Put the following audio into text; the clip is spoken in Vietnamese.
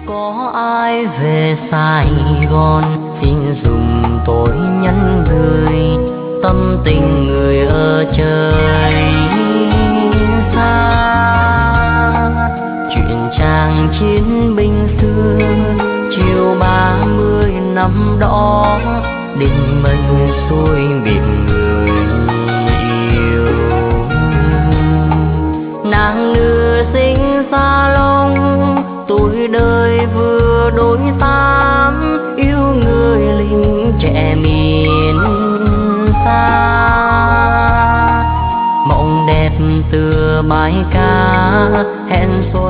Có ai về Sài Gòn xin dùng tôi nhắn gửi tâm tình người ở trời xa. Chuyện chàng chiến binh xưa chiều 30 năm đó, định mệnh xuôi biệt người yêu. Nàng nữ sinh xa lông, tuổi đời vừa đôi tám, yêu người lính trẻ miền xa. Mộng đẹp tựa bài ca hẹn xuôi